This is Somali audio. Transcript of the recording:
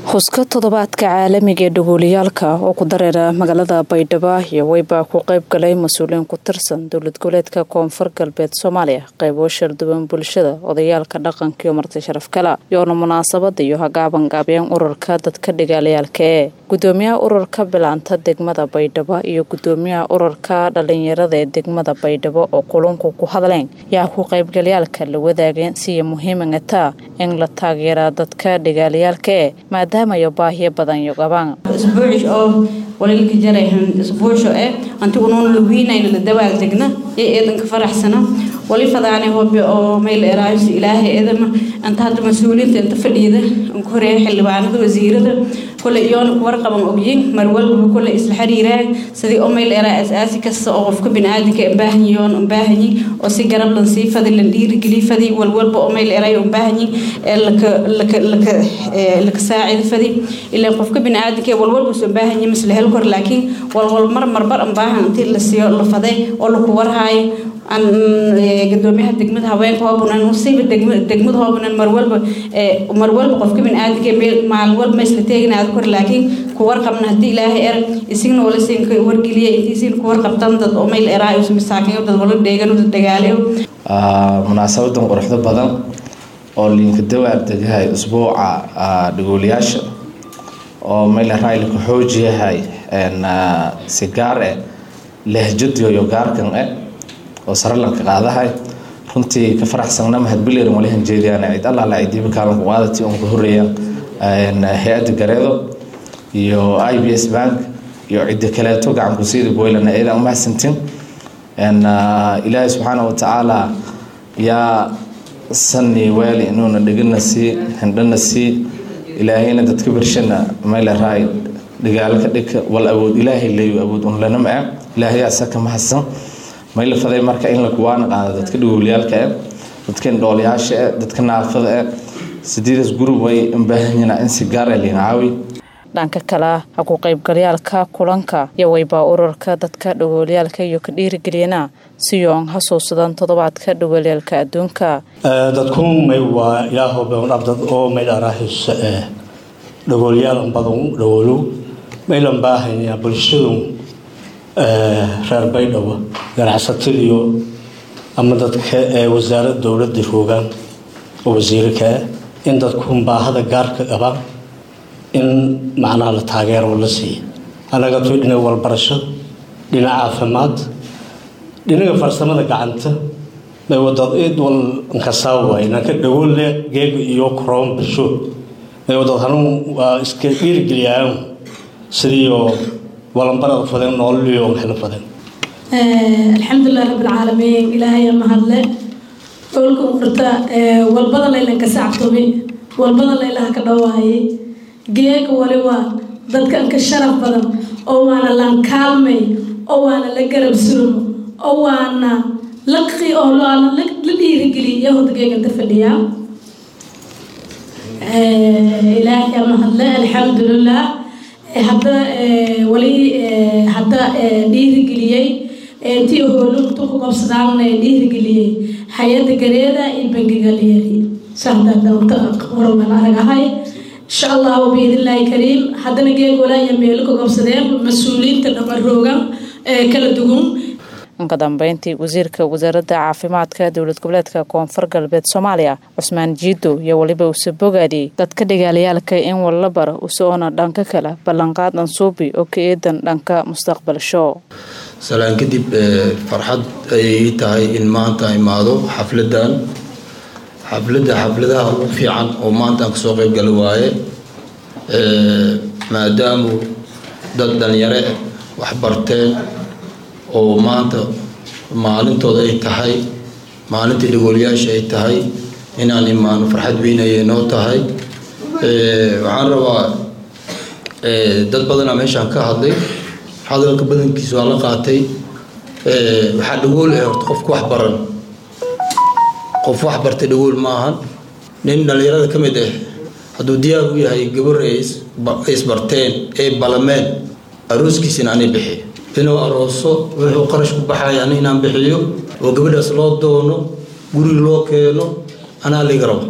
xuska toddobaadka caalamiga ee dhagooliyaalka oo ku dareera magaalada Baydhabo iyo wayba ku qayb galay mas'uuliyiin ku tirsan dowlad goboleedka Koonfur Galbeed Soomaaliya qaybo shirduwan bulshada odayaalka dhaqanka iyo marti sharaf kala iyo munaasabad iyo hagaaban gaabeen ururka dadka dhagaalayaalka ee gudoomiyaha ururka bilaanta degmada Baydhabo iyo gudoomiyaha ururka dhalinyarada ee degmada Baydhabo oo kulanku ku hadleen yaa ku qayb galayaalka la wadaageen si muhiim ah in la taageero dadka dhagaalayaalka ee maadaama ay baahiyo badan iyo qabaan isbuuc oo walaalka jarayhan isbuuc antu unoon luwinayna la dawaal degna eedan ka faraxsana wali fadaane hoobe oo meel eraayis ilaahay eedama anta hadda mas'uuliyiinta inta fadhiyada aan ku horeeyay xildhibaanada wasiirada kulay iyoon ku warqaban ogyiin mar walba kulay isla xiriiraan sidii oo meel eraay asaasi kasta oo qofka bini'aadamka u baahan oo si garab lan sii fadlan dhiirigeli fadii walba oo meel eraay u baahan laka saacid fadii ilaa qofka bini'aadamka walba soo baahan misla hel kor laakiin walwal marbar aan baahan intii la siiyo la faday oo la ku warhaayo an gudoomiyaha degmada haweenka hoobunan musiiba degmada hoobunan mar walba qofka bini'aadamka meel maal walba isla teegnaad kor laakiin ku warqabna hadii ilaahay isigna wala siin ka wargeliye intiisiin ku warqabtan dad oo meel eraay oo misaakin dad wala deegan dad dagaalayo munaasabadan quruxda badan oo linka dawaab dagahay usbuuca dhagooliyaasha oo meel raayl ku xoojiyahay sigaar lahjad iyo gaarkan oo saralanka qaadahay runtii ka faraxsanna mahad bileerin wali hanjeediyaan cid Allah la ciidiba kaalan qaadati oo ku horeeyaan hay'adda gareedo iyo IBS Bank iyo cid kale to gacan ku siida boylana eedan ma santin Ilaahay subhanahu wa ta'ala ya sanni wali inuu dhigana si handana si ilaahayna dadka birshana meel raay dagaalka dhig wal awood ilaahay leeyo awood un lana ma ilaahay asaka ma hasan meel faday marka in la kuwaan qaado dadka dhagooliyaalka dadka dhooliyaasha dadka naafada sideedas group way u baahan yihiin in si gaar ah leenaawi dhanka kala ha ku qayb galayaalka kulanka iyo wayba ururka dadka dhagooliyaalka iyo ka dhiirigeliyana si yoon xasuusadan toddobaadka dhagooliyaalka adduunka dadku may waa ilaahu baan abdad oo meel araahis dhagooliyaal badan dhagoolu meel baahan ya bulshadu reer Baydhabo ganacsatada iyo ama dadka wasaaradda dawladda hoggaan oo wasiirka in dadku baahada gaarka qaba in macnaha la taageero la siiyo anaga toodina wal barasho dhinaca caafimaad dhinaca farsamada gacanta may wadad wal kasaaway inka dhagool geeg iyo koroon bisho may wadad hanun waa iska dhiirigeliyaan sidoo والله فدان نوليو خل فدان الحمد لله رب العالمين إلهي ما هذله أقولكم فرتا والبدل اللي كسعتوبي والبدل اللي هكذاوهاي جيك ولوا ذلك أنك الشرف بدن أو أنا لان كالمي أو أنا لقرب سلم أو أنا لقي أو لا أنا لدي رجلي يهود جيك تفليا إلهي ما هذله الحمد لله هذا ولي هذا dhiirigeliyay intii howlku ku qabsadaan dhiirigeliyay hay'adda gareeda in bangiga leeyahay saxda dawladda qorman aragahay insha Allah biidilaahi kariim hadana geeg walaa meel ku qabsadeen mas'uuliyiinta dhamaroogan kala duwan ka dambeyntii wasiirka wasaaradda caafimaadka dowlad goboleedka Koonfur Galbeed Soomaaliya Cusmaan Jiido iyo waliba uu sabogaadi dadka dhagaalayaalka in wala baro usoona dhanka kala ballanqaad ansuubi oo ka eedan dhanka mustaqbalsho salaan kadib farxad ay tahay in maanta imaado xafladaha ugu fiican oo maanta ka soo qayb gal waaye maadaama dad dhalinyaro wax barteen oo maanta maalintooda ay tahay maalintii dhagooliyaasha ay tahay inaan imaano farxad weyn ay noo tahay waxaan rabaa dad badan meeshaan ka hadlay hadalka badankiisa waa la qaatay waxa dhagool qof wax baran qof wax bartay dhagool ma ahan nin dhalinyarada ka mid ah hadduu diyaar u yahay gabar is barteen ee balameen arooskiisina aanay bixi inuu arooso wuxuu qarash ku baxayaan inaan bixiyo oo gabadhaas loo doono guri loo keeno anaa liga rabo